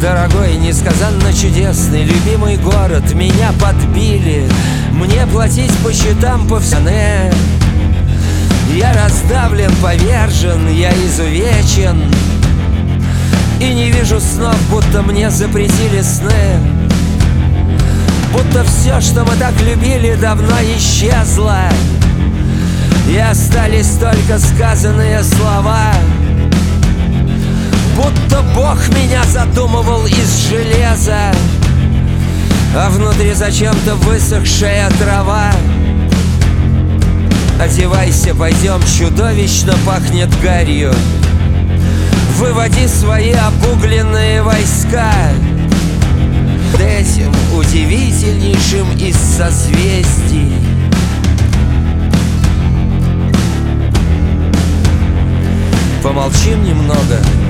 Дорогой, несказанно чудесный, любимый город, меня подбили. Мне платить по счетам по всему. Я раздавлен, повержен, я изувечен. И не вижу снов, будто мне запретили сны. Будто все, что мы так любили, давно исчезло. И остались только сказанные слова. Будто Бог меня задумывал из железа, а внутри зачем-то высохшая трава. Одевайся, пойдем, чудовищно пахнет гарью. Выводи свои обугленные войска этим удивительнейшим из созвездий. Помолчим немного.